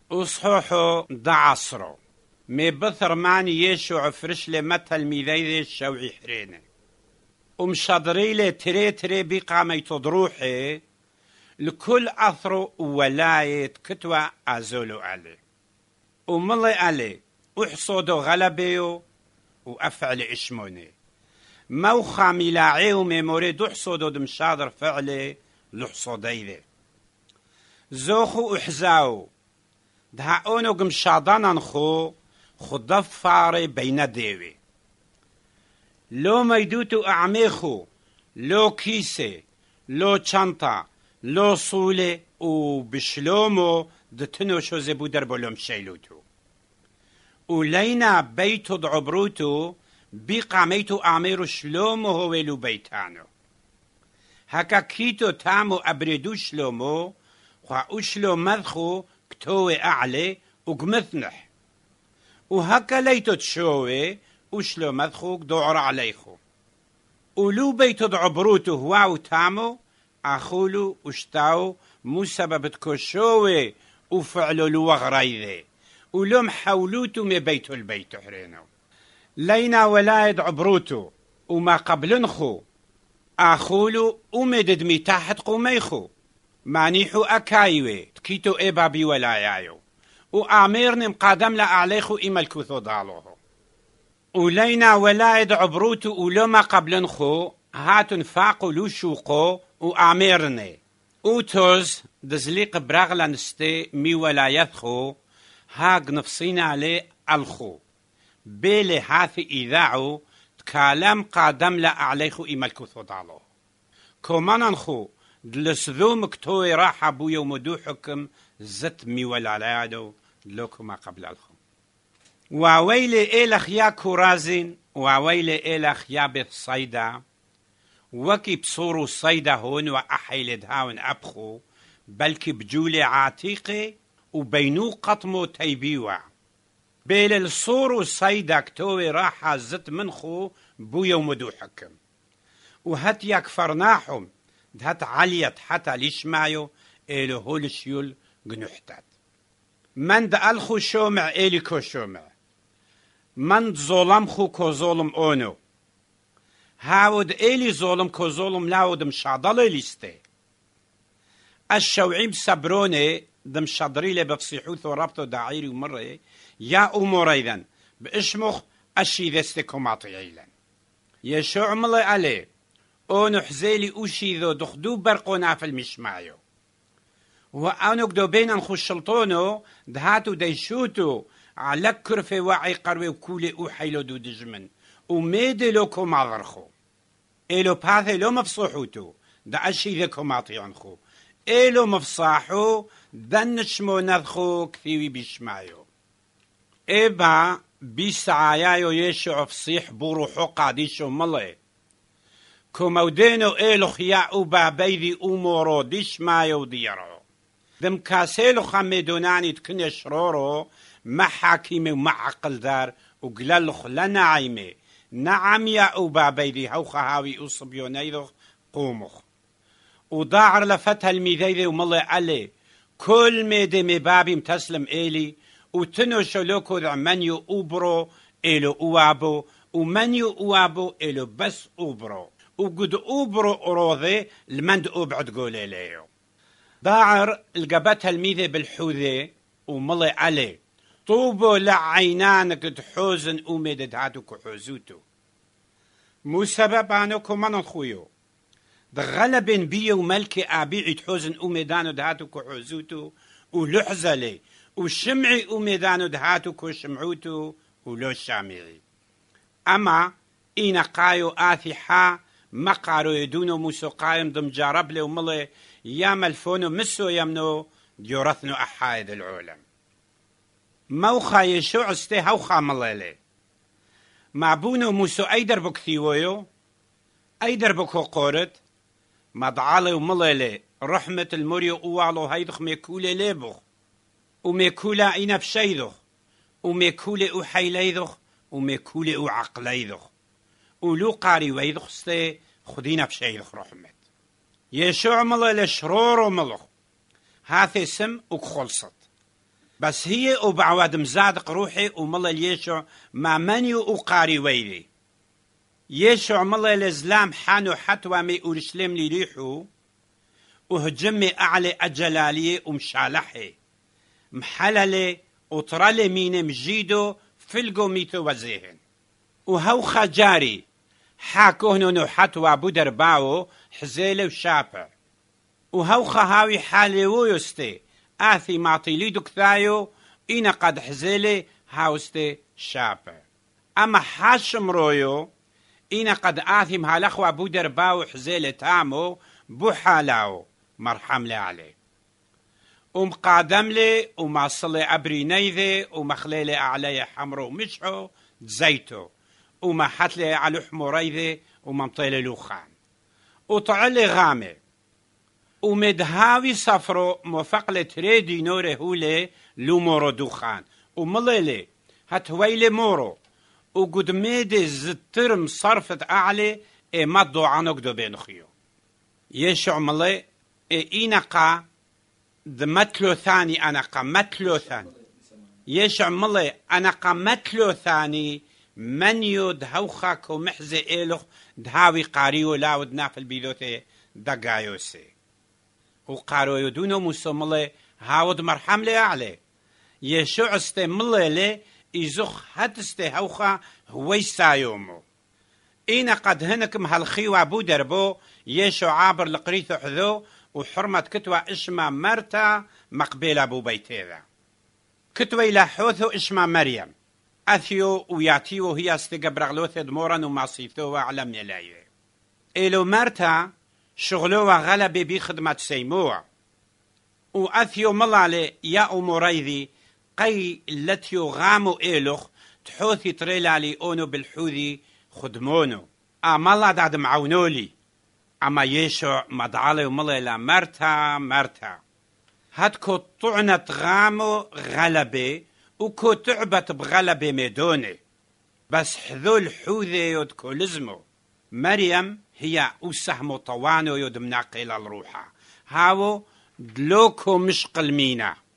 وصحوحو دعصرو مبثر ماني يشوع فرش لمثل ميذيذ الشوعي حرينه ومشادري لي تري بقامي تضروحي لكل أثرو ولاية كتوى أزولو علي وملي علي وحصودو غلبيو وأفعل إشموني موخا ملاعيو ميموري دوحصودو دمشادر فعلي لحصوديذي زوخو احزاو دهاونو قمشادانا خو خضف فاري بين ديوي لو ميدوتو اعميخو لو كيسي لو چانتا لو صولي وبشلومو دتنو شو زبو دربولوم شيلوتو ولينا بيتو دعبروتو بقاميتو اعميرو شلومو هويلو بيتانو هكا كيتو تامو ابردو شلومو وشلو مذخو كتوي أعلي وقمثنح وهكا ليتو تشوي وشلو مذخو دعر عليخو ولو بيتو دعبروتو هواو تامو أخولو وشتاو مو سبب تكشوي وفعلو الوغريذي ولوم حولوتو مي بيتو البيت حرينو لينا ولايد عبروتو وما قبلنخو أخولو ومدد مي تحت قوميخو مانيحو أكايوي تكيتو إبابي ولايايو وآميرني مقادم لأعليخو إما الكوثو دالوهو ولينا ولايد عبروتو ولما قبلنخو هاتن فاقو لوشوقو وآميرني وتوز دزليق براغلان ستي مي ولايتخو هاق نفسينا عليه الخو بيلي هاثي إذاعو تكالم قادم لأعليخو إما الكوثو دالوهو كومانانخو دلسذو مكتوي راح بويا ومدو حكم زت مي والعلادو لوكو ما قبل الخو وويلي إلخ يا كورازين وويلي إلخ يا بيت صيدا وكي بصورو صيدا هون وأحيلد هاون أبخو بلكي بجولي عاتيقي وبينو قطمو تيبيوع بيل الصورو صيدا كتوي راح زت منخو بويا ومدو حكم وهت يكفرناحهم دهت عليت حتى ليشمايو إلو هولشيول جنوحتات من دألخو شومع إلي كو شومع من ظلمخو كو ظلم أونو هاود إلي ظلم كو ظلم لاود مشاضل ليستي الشوعيم سبروني دم شادريلي بفصيحوث وربطو داعيري ومري يا أموريذن بإشمخ أشي ذستكو ماطيعيلا يشوع ملي عليه اونو حزيلي اوشي ذو دخدو برقونا في المشمايو وانو قدو بينا خشلطونو دهاتو ديشوتو على كرفي واعي قروي وكولي اوحيلو دو دجمن وميدي لوكو ماضرخو إلو باثي لو مفصوحوتو دا أشي ذكو ماطيانخو إلو مفصاحو دنشمو نذخو كثيوي بيشمايو إبا بيسعايايو يشعو فصيح بروحو قاديشو ملي كومودينو إلو خياء بابيذي أمورو ديش مايو ديرو ذم كاسيلو خميدوناني تكن شرورو ما حاكيمي وما عقل دار وقلالخ لنعيمي نعم يا بابيذي هو خهاوي أصبيونيذو قومخ وضاعر لفتها الميذيذي وملي علي كل ميدي مبابي متسلم إلي وتنو شلوكو ذا منيو أوبرو إلو أوابو ومنيو أوابو إلو بس أوبرو وقد أوبرو أروضي المند أوبعد قولي ليو ضاعر القبتها الميذي بالحوذي وملي علي طوبو لعينانك تحوزن أميدد هاتو كحوزوتو مو سبب عنوكو من الخويو دغلبن بيو ملكي أبيعي تحوزن أميدانو دهاتو كحوزوتو ولحزلي وشمعي أميدانو دهاتو كشمعوتو ولو شامعي أما إينا قايو آثحا مقارو يدونو موسو قايم دم جارب لي وملي يام الفونو مسو يمنو ديورثنو أحايد العالم موخا يشوع استي هوخا مليلي معبونو موسو أيدر بكثيويو أيدر بكو قورت مضعالي ومليلي رحمة المريو اوالو هيدخ ميكولي ليبخ وميكولا اينا بشيدخ وميكولي او حيليدخ وميكولي او عقليدخ ولو قاري ويدخ استي خدينا بشيدخ رحمة يشوع مليلي شرور وملخ هاثي سم وكخلصت بس هي وبعواد مزادق روحي وملا يشوع ما منيو وقاري ويلي يشوع ملا الإسلام حانو حتوى مي أورشليم لريحو وهجمي أعلى أجلالي ومشالحي محللي وطرالي مين مجيدو فلقو ميتو وزيهن وهو خجاري حاكوهنو حتوى بودر باو حزيلي وشابع وهو خهاوي حالي ويستي آثي معطيلي دكثايو إنا قد حزيلي هاوستي شابع أما حاشم رويو إنا قد آثي مهالخوة بودر باو حزيلي تامو بوحالاو مرحم لي عليه ومقادم لي ومعصلي أبري نيذي ومخليلي أعلي حمرو مشحو زيتو وما حتلي على حموريذي وممطيلي لوخان وطعلي غامي ومدهاوي صفرو موفق تريدي نوري هولي لو مورو دوخان ومليلي هتويلي مورو وقد ميدي زترم صرفت أعلي مدو عنوك دو بينخيو يشع ملي إينقا متلو ثاني أنقا متلو ثاني يشع ملي أنقا متلو ثاني من يود هوخاك ومحزي إيلوخ دهاوي قاريو لاود نافل بيدوتي دقايوسي وقارو يدونو موسو ملي هاود مرحم لي عليه يشوع استي ملي لي إزوخ هتستي هوخا هوي سايومو إينا قد هنكم هالخيوة بودربو يشوع عابر لقريثو حذو وحرمة كتوى إشما مرتا مقبلة بو بيتيذا كتوى إلى حوثو إشما مريم أثيو وياتيو هي استقبرغلوث دمورا ومعصيثو علم يلايه إلو مرتا شغلوه غلبي بخدمة سيموع وأثيو ملالي يا أموريذي قي لتيو غامو إيلوخ تحوثي تريلالي أونو بالحوذي خدمونو مالا داد معونولي أما يشوع مدعالي وملا لا مرتا هاتكو طعنة غامو غلبي وكو تعبت بغلبي ميدوني بس حذو الحوذي يدكو لزمو مريم هي أسهم طوانو يد مناقل الروحة هاو دلوكو مش قلمينا